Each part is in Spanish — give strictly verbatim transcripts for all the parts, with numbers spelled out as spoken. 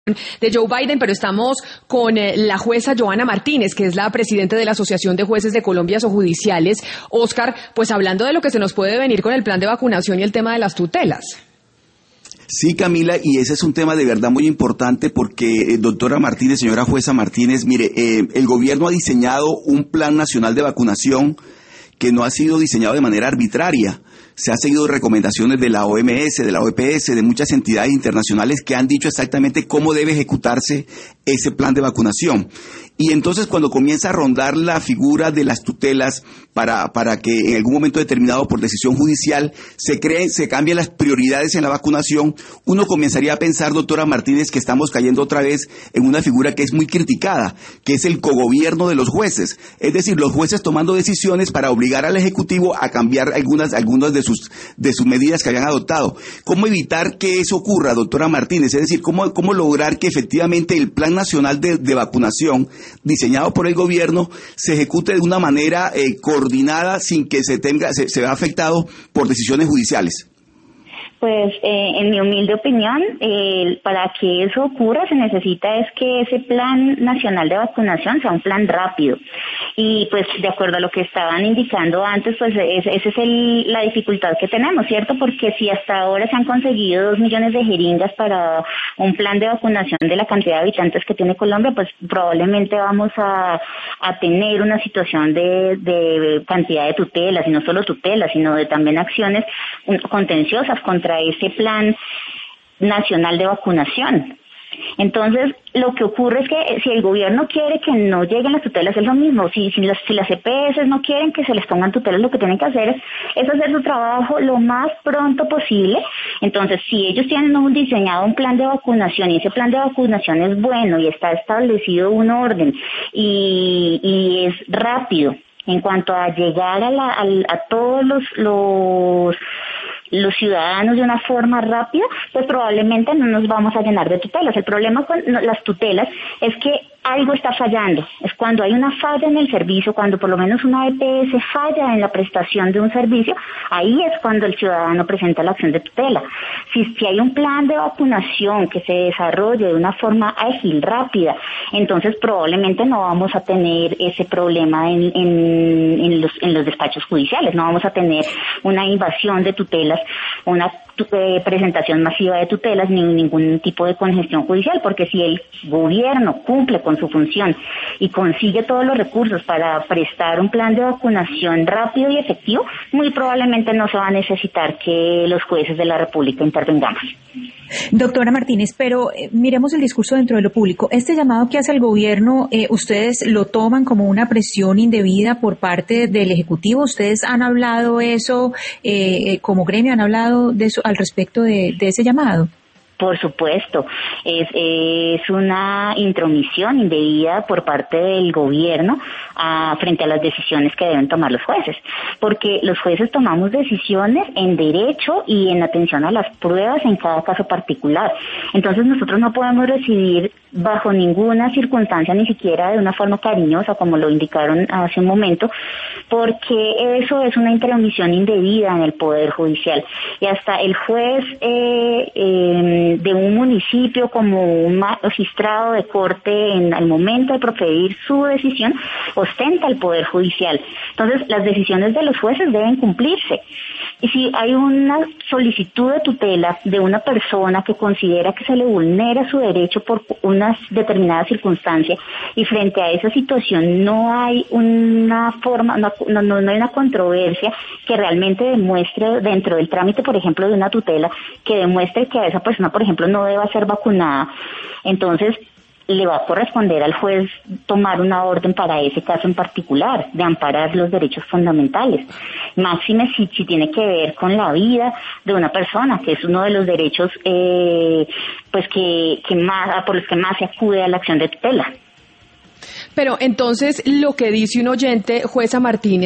de Joe Biden, pero estamos con eh, la jueza Johanna Martínez, que es la presidenta de la Asociación de Jueces de Colombia o Judiciales. Oscar, pues hablando de lo que se nos puede venir con el plan de vacunación y el tema de las tutelas. Sí, Camila, y ese es un tema de verdad muy importante porque, eh, doctora Martínez, señora jueza Martínez, mire, eh, el gobierno ha diseñado un plan nacional de vacunación que no ha sido diseñado de manera arbitraria. Se han seguido recomendaciones de la O M S, de la O E P S, de muchas entidades internacionales que han dicho exactamente cómo debe ejecutarse ese plan de vacunación. Y entonces cuando comienza a rondar la figura de las tutelas para, para que en algún momento determinado por decisión judicial se creen, se cambien las prioridades en la vacunación, uno comenzaría a pensar, doctora Martínez, que estamos cayendo otra vez en una figura que es muy criticada, que es el cogobierno de los jueces. Es decir, los jueces tomando decisiones para obligar al Ejecutivo a cambiar algunas, algunas de sus, de sus medidas que habían adoptado. ¿Cómo evitar que eso ocurra, doctora Martínez? Es decir, ¿cómo, cómo lograr que efectivamente el Plan Nacional de, de Vacunación diseñado por el gobierno se ejecute de una manera eh, coordinada sin que se tenga se, se vea afectado por decisiones judiciales? Pues eh, en mi humilde opinión, eh, para que eso ocurra se necesita es que ese plan nacional de vacunación sea un plan rápido. Y pues de acuerdo a lo que estaban indicando antes, pues esa es, es el, la dificultad que tenemos, ¿cierto? Porque si hasta ahora se han conseguido dos millones de jeringas para un plan de vacunación de la cantidad de habitantes que tiene Colombia, pues probablemente vamos a, a tener una situación de, de cantidad de tutelas, y no solo tutelas, sino de también acciones contenciosas contra ese plan nacional de vacunación. Entonces, lo que ocurre es que si el gobierno quiere que no lleguen las tutelas, es lo mismo. Si, si, las, si las E P S no quieren que se les pongan tutelas, lo que tienen que hacer es, es hacer su trabajo lo más pronto posible. Entonces, si ellos tienen un diseñado un plan de vacunación y ese plan de vacunación es bueno y está establecido un orden y, y es rápido en cuanto a llegar a, la, a, a todos los... los los ciudadanos de una forma rápida, pues probablemente no nos vamos a llenar de tutelas. El problema con las tutelas es que algo está fallando. Es cuando hay una falla en el servicio, cuando por lo menos una E P S falla en la prestación de un servicio, ahí es cuando el ciudadano presenta la acción de tutela. Si, si hay un plan de vacunación que se desarrolle de una forma ágil, rápida, entonces probablemente no vamos a tener ese problema en, en, en, los, en los despachos judiciales, no vamos a tener una invasión de tutelas, una eh, presentación masiva de tutelas ni ningún tipo de congestión judicial, porque si el gobierno cumple con su función y consigue todos los recursos para prestar un plan de vacunación rápido y efectivo, muy probablemente no se va a necesitar que los jueces de la República intervengamos. Doctora Martínez, pero eh, miremos el discurso dentro de lo público. Este llamado que hace el gobierno, eh, ¿ustedes lo toman como una presión indebida por parte del Ejecutivo? ¿Ustedes han hablado eso, eh, como gremio, han hablado de eso al respecto de, de ese llamado? Por supuesto, es, es una intromisión indebida por parte del gobierno a, frente a las decisiones que deben tomar los jueces, porque los jueces tomamos decisiones en derecho y en atención a las pruebas en cada caso particular. Entonces nosotros no podemos recibir bajo ninguna circunstancia, ni siquiera de una forma cariñosa, como lo indicaron hace un momento, porque eso es una intromisión indebida en el Poder Judicial. Y hasta el juez eh, eh, de un municipio como un magistrado de corte en el momento de proferir su decisión ostenta el Poder Judicial. Entonces las decisiones de los jueces deben cumplirse. Y si hay una solicitud de tutela de una persona que considera que se le vulnera su derecho por una determinada circunstancia y frente a esa situación no hay una forma, no, no, no hay una controversia que realmente demuestre dentro del trámite, por ejemplo, de una tutela, que demuestre que a esa persona, por ejemplo, no deba ser vacunada, entonces le va a corresponder al juez tomar una orden para ese caso en particular, de amparar los derechos fundamentales. Máxime si, si tiene que ver con la vida de una persona, que es uno de los derechos eh, pues que, que más, por los que más se acude a la acción de tutela. Pero entonces lo que dice un oyente, jueza Martínez,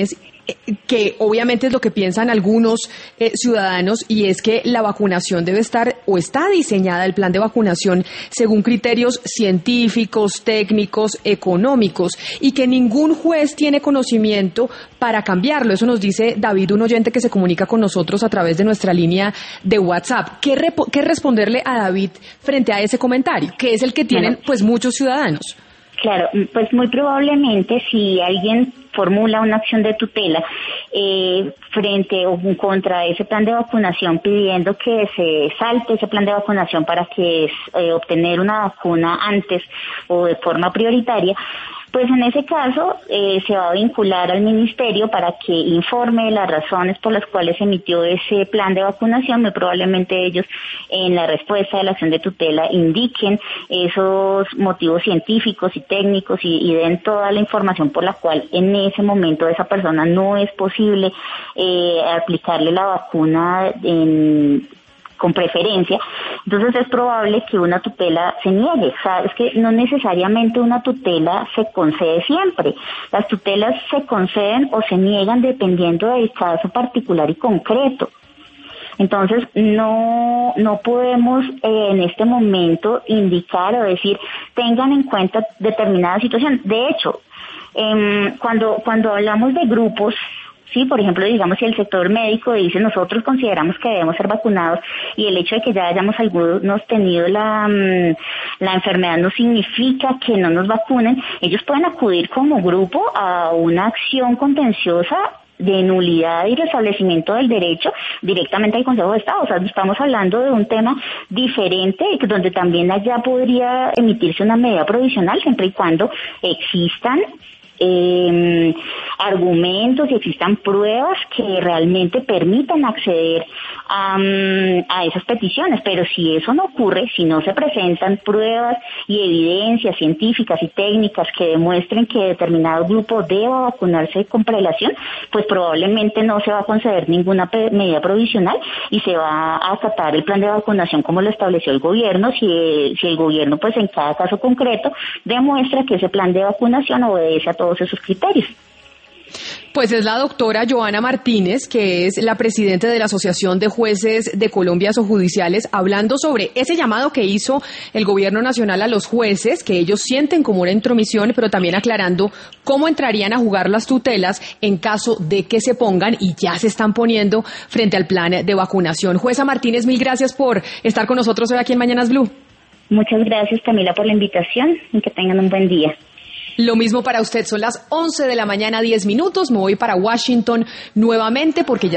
que obviamente es lo que piensan algunos eh, ciudadanos, y es que la vacunación debe estar o está diseñada el plan de vacunación según criterios científicos, técnicos, económicos, y que ningún juez tiene conocimiento para cambiarlo. Eso nos dice David, un oyente que se comunica con nosotros a través de nuestra línea de WhatsApp. ¿Qué, repo- qué responderle a David frente a ese comentario, que es el que tienen pues muchos ciudadanos? Claro, pues muy probablemente si alguien formula una acción de tutela eh, frente o contra ese plan de vacunación pidiendo que se salte ese plan de vacunación para que eh, obtener una vacuna antes o de forma prioritaria, pues en ese caso eh, se va a vincular al ministerio para que informe las razones por las cuales emitió ese plan de vacunación. Muy probablemente ellos en la respuesta de la acción de tutela indiquen esos motivos científicos y técnicos y, y den toda la información por la cual en ese momento a esa persona no es posible eh, aplicarle la vacuna en con preferencia. Entonces es probable que una tutela se niegue. O sea, es que no necesariamente una tutela se concede siempre. Las tutelas se conceden o se niegan dependiendo del caso particular y concreto. Entonces no no podemos eh, en este momento indicar o decir tengan en cuenta determinada situación. De hecho, eh, cuando cuando hablamos de grupos, sí, por ejemplo, digamos, si el sector médico dice nosotros consideramos que debemos ser vacunados y el hecho de que ya hayamos algunos tenido la, la enfermedad no significa que no nos vacunen, ellos pueden acudir como grupo a una acción contenciosa de nulidad y restablecimiento del derecho directamente al Consejo de Estado. O sea, estamos hablando de un tema diferente donde también allá podría emitirse una medida provisional siempre y cuando existan Eh, argumentos y existan pruebas que realmente permitan acceder a, a esas peticiones, pero si eso no ocurre, si no se presentan pruebas y evidencias científicas y técnicas que demuestren que determinado grupo deba vacunarse con prelación, pues probablemente no se va a conceder ninguna pe- medida provisional y se va a acatar el plan de vacunación como lo estableció el gobierno, si el, si el gobierno pues en cada caso concreto demuestra que ese plan de vacunación obedece a todos esos criterios. Pues es la doctora Joana Martínez, que es la presidenta de la Asociación de Jueces de Colombia o Judiciales, hablando sobre ese llamado que hizo el Gobierno Nacional a los jueces, que ellos sienten como una intromisión, pero también aclarando cómo entrarían a jugar las tutelas en caso de que se pongan, y ya se están poniendo, frente al plan de vacunación. Jueza Martínez, mil gracias por estar con nosotros hoy aquí en Mañanas Blue. Muchas gracias, Camila, por la invitación y que tengan un buen día. Lo mismo para usted, son las once de la mañana, diez minutos, me voy para Washington nuevamente porque ya